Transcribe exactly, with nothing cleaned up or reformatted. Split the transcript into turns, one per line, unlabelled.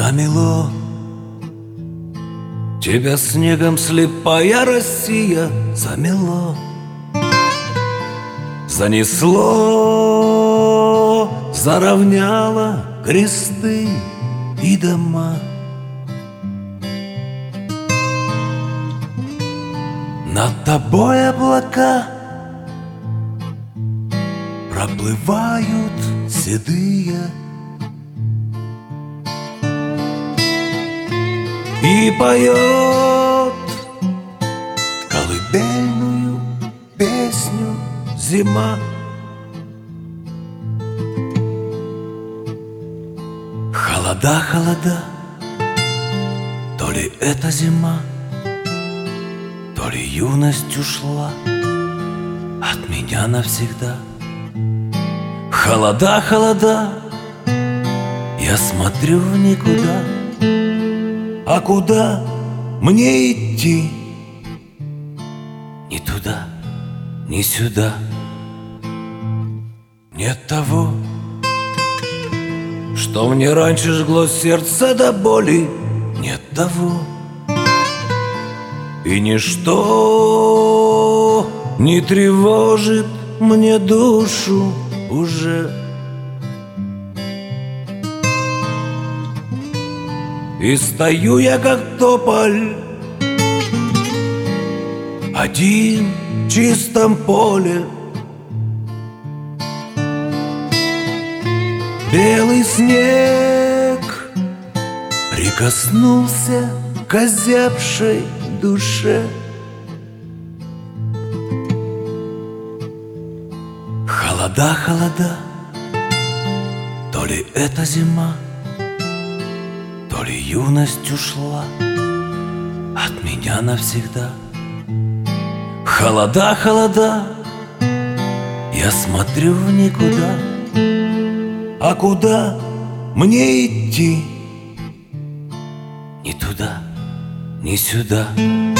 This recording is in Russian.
Замело тебя снегом, слепая Россия, замело. Занесло, заровняло кресты и дома. Над тобой облака проплывают седые, и поет колыбельную песню зима. Холода, холода, то ли это зима, то ли юность ушла от меня навсегда. Холода, холода, я смотрю в никуда. А куда мне идти? Ни туда, ни сюда. Нет того, что мне раньше жгло сердце до боли. Нет того, и ничто не тревожит мне душу уже. И стою я, как тополь, один в чистом поле. Белый снег прикоснулся к озябшей душе. Холода, холода, то ли это зима, то ли юность ушла от меня навсегда. Холода, холода, я смотрю в никуда. А куда мне идти? Ни туда, ни сюда.